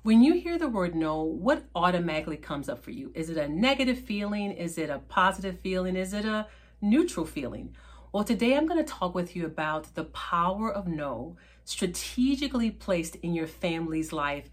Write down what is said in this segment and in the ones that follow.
When you hear the word no, what automatically comes up for you? Is it a negative feeling? Is it a positive feeling? Is it a neutral feeling? Well, today I'm going to talk with you about the power of no, strategically placed in your family's life,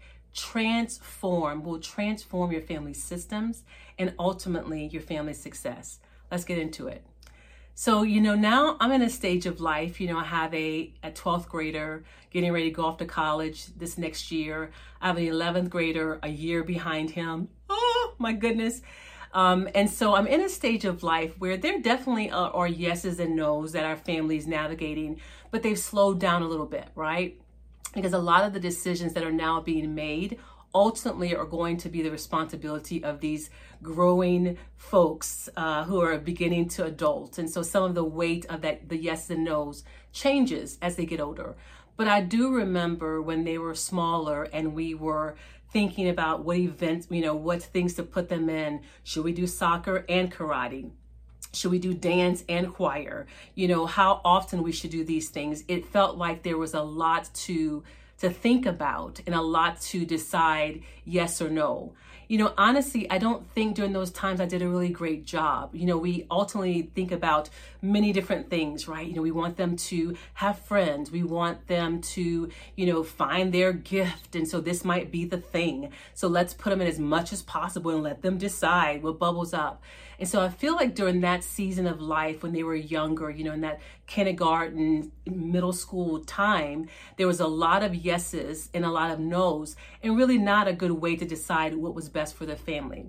will transform your family's systems and ultimately your family's success. Let's get into it. So, now I'm in a stage of life, I have a 12th grader getting ready to go off to college this next year. I have an 11th grader a year behind him. Oh my goodness. And so I'm in a stage of life where there definitely are yeses and nos that our family is navigating, but they've slowed down a little bit, right? Because a lot of the decisions that are now being made ultimately are going to be the responsibility of these growing folks who are beginning to adult. And so some of the weight of the yes and no's changes as they get older. But I do remember when they were smaller and we were thinking about what events, what things to put them in. Should we do soccer and karate? Should we do dance and choir? How often we should do these things. It felt like there was a lot to think about and a lot to decide yes or no. Honestly, I don't think during those times I did a really great job. We ultimately think about many different things, right? We want them to have friends. We want them to, find their gift. And so this might be the thing. So let's put them in as much as possible and let them decide what bubbles up. And so I feel like during that season of life when they were younger, in that kindergarten, middle school time, there was a lot of yeses and a lot of nos, and really not a good way to decide what was best for the family.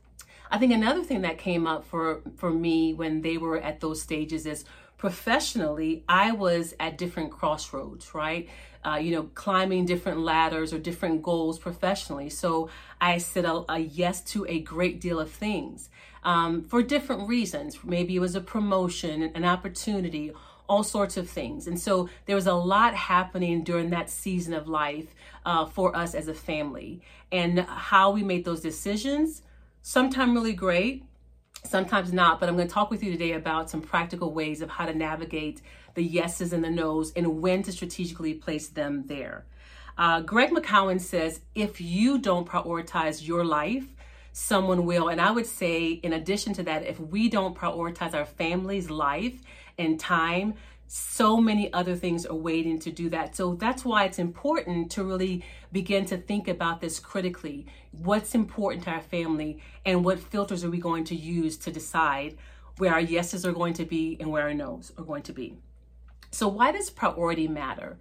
I think another thing that came up for me when they were at those stages is professionally, I was at different crossroads, right? Climbing different ladders or different goals professionally. So I said a yes to a great deal of things for different reasons. Maybe it was a promotion, an opportunity, all sorts of things. And so there was a lot happening during that season of life for us as a family. And how we made those decisions, sometimes really great, sometimes not. But I'm going to talk with you today about some practical ways of how to navigate the yeses and the nos and when to strategically place them there. Greg McKeown says, if you don't prioritize your life, someone will. And I would say, in addition to that, if we don't prioritize our family's life and time, so many other things are waiting to do that. So that's why it's important to really begin to think about this critically. What's important to our family and what filters are we going to use to decide where our yeses are going to be and where our nos are going to be. So why does priority matter?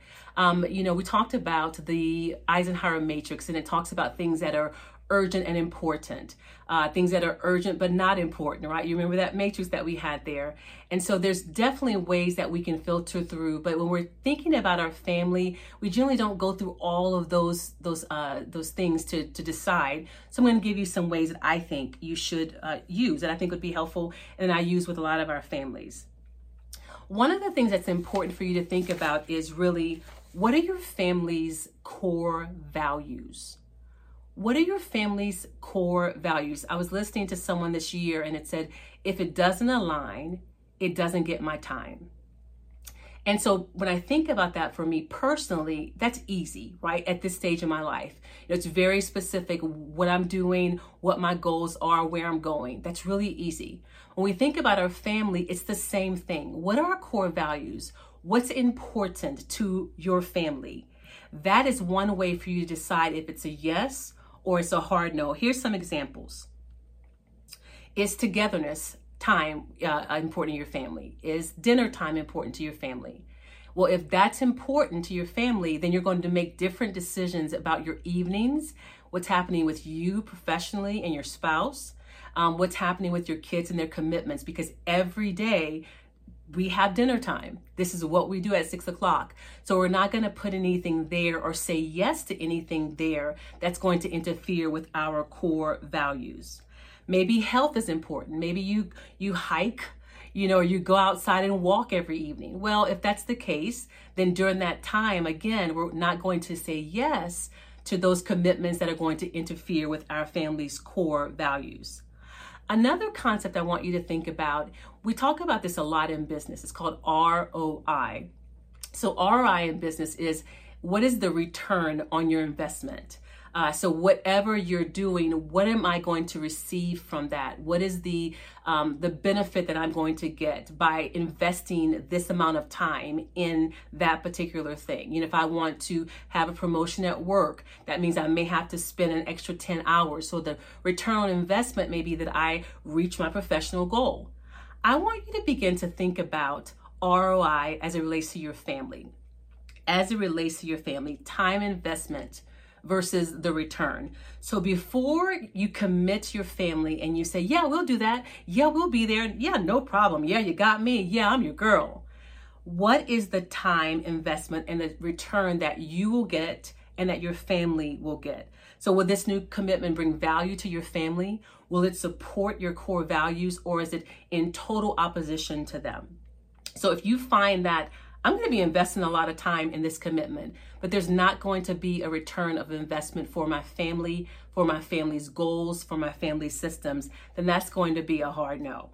We talked about the Eisenhower matrix, and it talks about things that are urgent and important, things that are urgent but not important, right? You remember that matrix that we had there. And so there's definitely ways that we can filter through, but when we're thinking about our family, we generally don't go through all of those things to decide. So I'm going to give you some ways that I think you should use, that I think would be helpful, and I use with a lot of our families. One of the things that's important for you to think about is really, what are your family's core values? What are your family's core values? I was listening to someone this year and it said, if it doesn't align, it doesn't get my time. And so when I think about that for me personally, that's easy, right? At this stage of my life, it's very specific what I'm doing, what my goals are, where I'm going. That's really easy. When we think about our family, it's the same thing. What are our core values? What's important to your family? That is one way for you to decide if it's a yes or it's a hard no. Here's some examples. Is togetherness time important to your family? Is dinner time important to your family? Well, if that's important to your family, then you're going to make different decisions about your evenings, what's happening with you professionally and your spouse, what's happening with your kids and their commitments, because every day we have dinner time. This is what we do at 6 o'clock. So we're not going to put anything there or say yes to anything there that's going to interfere with our core values. Maybe health is important. Maybe you hike, or you go outside and walk every evening. Well, if that's the case, then during that time, again, we're not going to say yes to those commitments that are going to interfere with our family's core values. Another concept I want you to think about, we talk about this a lot in business. It's called ROI. So ROI in business is, what is the return on your investment? So whatever you're doing, what am I going to receive from that? What is the benefit that I'm going to get by investing this amount of time in that particular thing? If I want to have a promotion at work, that means I may have to spend an extra 10 hours. So the return on investment may be that I reach my professional goal. I want you to begin to think about ROI as it relates to your family. As it relates to your family, time investment versus the return. So before you commit to your family and you say, yeah, we'll do that. Yeah, we'll be there. Yeah, no problem. Yeah, you got me. Yeah, I'm your girl. What is the time investment and the return that you will get and that your family will get? So will this new commitment bring value to your family? Will it support your core values, or is it in total opposition to them? So if you find that I'm going to be investing a lot of time in this commitment, but there's not going to be a return of investment for my family, for my family's goals, for my family's systems, then that's going to be a hard no.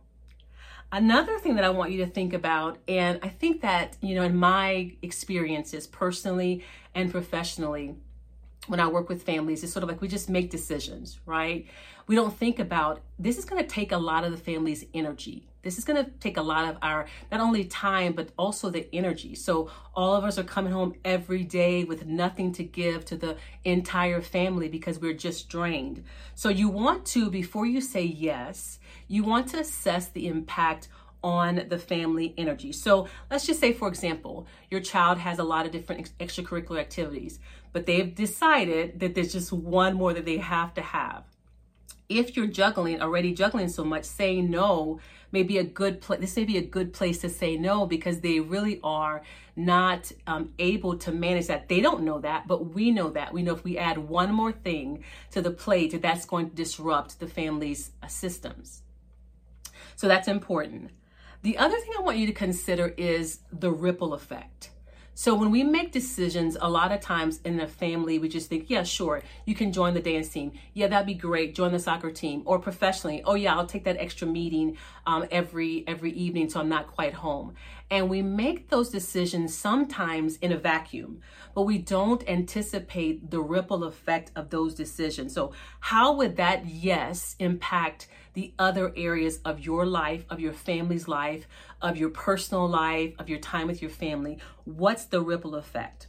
Another thing that I want you to think about, and I think that, in my experiences personally and professionally, when I work with families, it's sort of like we just make decisions, right? We don't think about, this is going to take a lot of the family's energy. This is going to take a lot of our, not only time, but also the energy. So all of us are coming home every day with nothing to give to the entire family because we're just drained. So you want to, before you say yes, you want to assess the impact on the family energy. So let's just say, for example, your child has a lot of different extracurricular activities, but they've decided that there's just one more that they have to have. If you're already juggling so much, saying no may be a good place. This may be a good place to say no, because they really are not able to manage that. They don't know that, but we know that. We know if we add one more thing to the plate, that's going to disrupt the family's systems. So that's important. The other thing I want you to consider is the ripple effect. So when we make decisions, a lot of times in a family, we just think, yeah, sure, you can join the dance team. Yeah, that'd be great. Join the soccer team. Or professionally, oh yeah, I'll take that extra meeting every evening so I'm not quite home. And we make those decisions sometimes in a vacuum, but we don't anticipate the ripple effect of those decisions. So how would that yes impact the other areas of your life, of your family's life, of your personal life, of your time with your family? What's the ripple effect?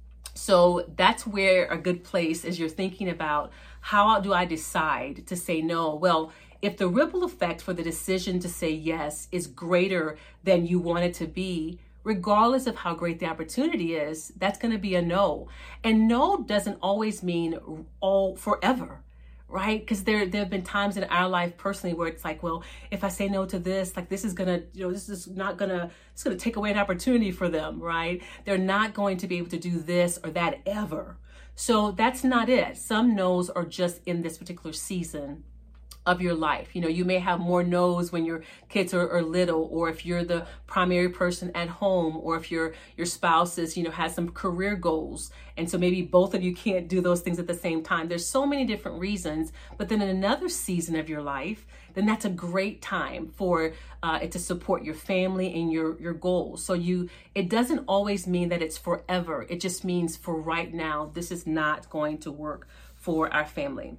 So that's where a good place is. You're thinking about, how do I decide to say no? Well, if the ripple effect for the decision to say yes is greater than you want it to be, regardless of how great the opportunity is, that's going to be a no. And no doesn't always mean all forever, right? Because there have been times in our life personally where it's like, well, if I say no to this, like this is gonna, it's gonna take away an opportunity for them, right? They're not going to be able to do this or that ever. So that's not it. Some no's are just in this particular season of your life. You may have more no's when your kids are little, or if you're the primary person at home, or if your spouse is, has some career goals. And so maybe both of you can't do those things at the same time. There's so many different reasons. But then in another season of your life, then that's a great time for it to support your family and your goals. So it doesn't always mean that it's forever. It just means for right now, this is not going to work for our family.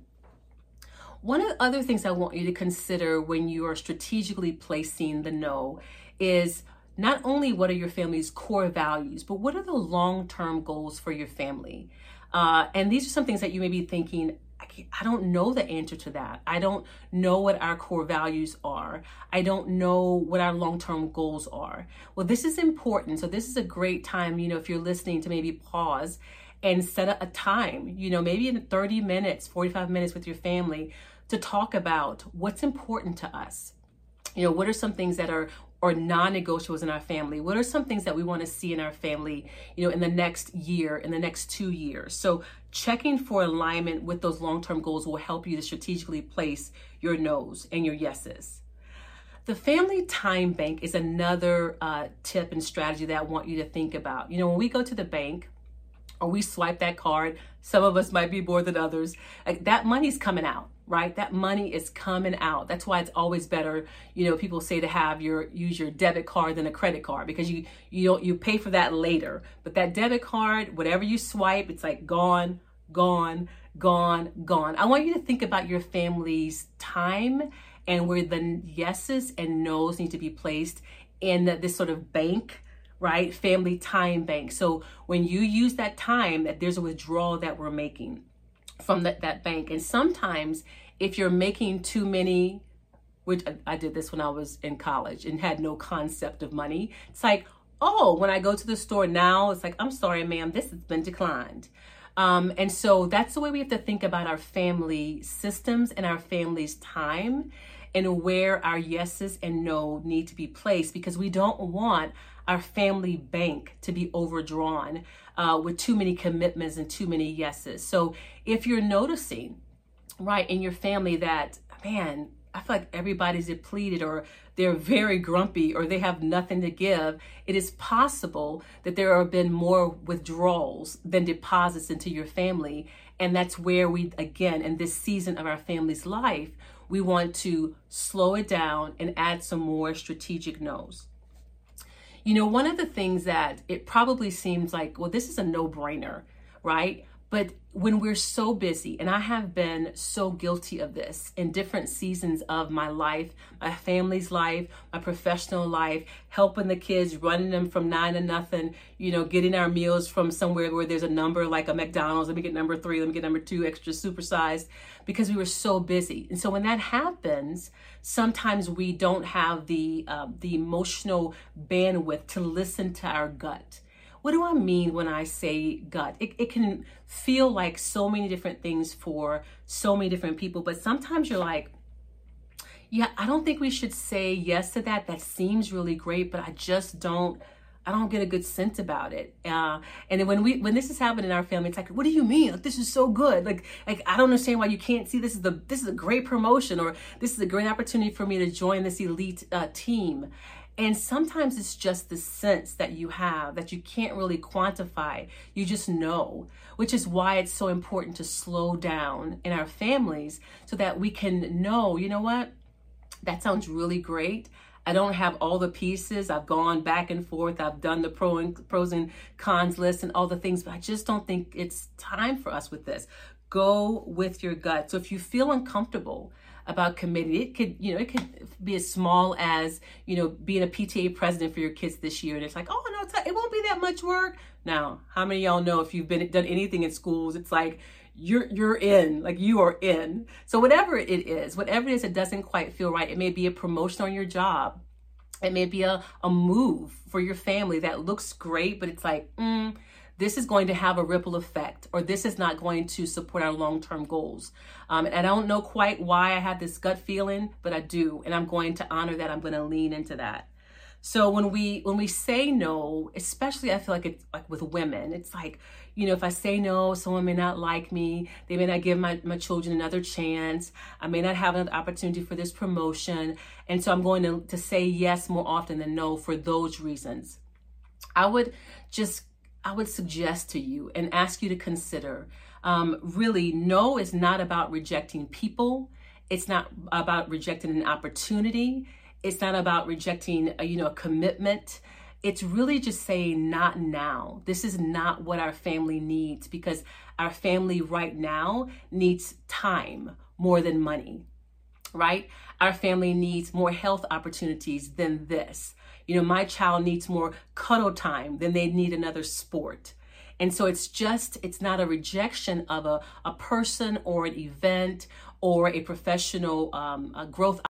One of the other things I want you to consider when you are strategically placing the no is not only what are your family's core values, but what are the long-term goals for your family? And these are some things that you may be thinking, I don't know the answer to that. I don't know what our core values are. I don't know what our long-term goals are. Well, this is important. So this is a great time, if you're listening, to maybe pause and set a time, maybe in 30 minutes, 45 minutes with your family, to talk about what's important to us. What are some things that are non-negotiables in our family? What are some things that we want to see in our family, in the next year, in the next 2 years? So checking for alignment with those long-term goals will help you to strategically place your no's and your yeses. The family time bank is another tip and strategy that I want you to think about. When we go to the bank, or we swipe that card, some of us might be more than others, that money's coming out, right? That money is coming out. That's why it's always better, people say to use your debit card than a credit card, because you pay for that later. But that debit card, whatever you swipe, it's like gone, gone, gone. I want you to think about your family's time and where the yeses and nos need to be placed in this sort of bank, right? Family time bank. So when you use that time, that there's a withdrawal that we're making from that bank. And sometimes if you're making too many, which I did this when I was in college and had no concept of money, it's like, oh, when I go to the store now, it's like, I'm sorry, ma'am, this has been declined. And so that's the way we have to think about our family systems and our family's time and where our yeses and no need to be placed, because we don't want our family bank to be overdrawn with too many commitments and too many yeses. So if you're noticing, right, in your family that, man, I feel like everybody's depleted or they're very grumpy or they have nothing to give, it is possible that there have been more withdrawals than deposits into your family. And that's where we, again, in this season of our family's life, we want to slow it down and add some more strategic no's. You know, one of the things that it probably seems like, well, this is a no-brainer, right? But when we're so busy, and I have been so guilty of this in different seasons of my life, my family's life, my professional life, helping the kids, running them from 9 to nothing, you know, getting our meals from somewhere where there's a number like a McDonald's, let me get number 3, let me get number 2, extra supersized, because we were so busy. And so when that happens, sometimes we don't have the emotional bandwidth to listen to our gut. What do I mean when I say gut? It can feel like so many different things for so many different people, but sometimes you're like, yeah, I don't think we should say yes to that. That seems really great, but I don't get a good sense about it. And then when this is happening in our family, it's like, what do you mean? Like, this is so good. Like I don't understand why you can't see this is a great promotion, or this is a great opportunity for me to join this elite team. And sometimes it's just the sense that you have that you can't really quantify. You just know, which is why it's so important to slow down in our families so that we can know, you know what? That sounds really great. I don't have all the pieces. I've gone back and forth. I've done the pros and cons list and all the things, but I just don't think it's time for us with this. Go with your gut. So if you feel uncomfortable about committing, it could be as small as, being a PTA president for your kids this year. And it's like, oh no, it won't be that much work. Now, how many of y'all know if you've done anything in schools, it's like you're in, like you are in. So whatever it is that doesn't quite feel right, it may be a promotion on your job. It may be a move for your family that looks great, but it's like, this is going to have a ripple effect, or this is not going to support our long-term goals. And I don't know quite why I have this gut feeling, but I do. And I'm going to honor that. I'm going to lean into that. So when we say no, especially I feel like it's like with women, it's like, if I say no, someone may not like me. They may not give my children another chance. I may not have another opportunity for this promotion. And so I'm going to say yes more often than no for those reasons. I would suggest to you and ask you to consider, really, no is not about rejecting people. It's not about rejecting an opportunity. It's not about rejecting a commitment. It's really just saying not now. This is not what our family needs, because our family right now needs time more than money, right? Our family needs more health opportunities than this. My child needs more cuddle time than they need another sport. And so it's not a rejection of a person or an event or a professional growth